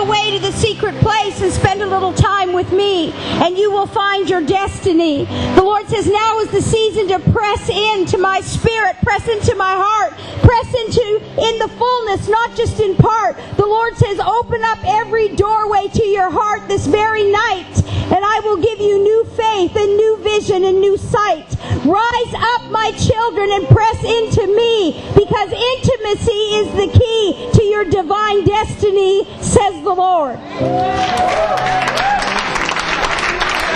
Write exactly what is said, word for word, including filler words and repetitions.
away to the secret place and spend a little time with me, and you will find your destiny. The Lord says, now is the season to press into my spirit, press into my heart, press into in the fullness, not just in part. The Lord says, open up every doorway to your heart this very night, and I will give you new faith and new vision and new sight. Rise up, my children, and press into me, because intimacy is the key to your divine destiny, says the Lord.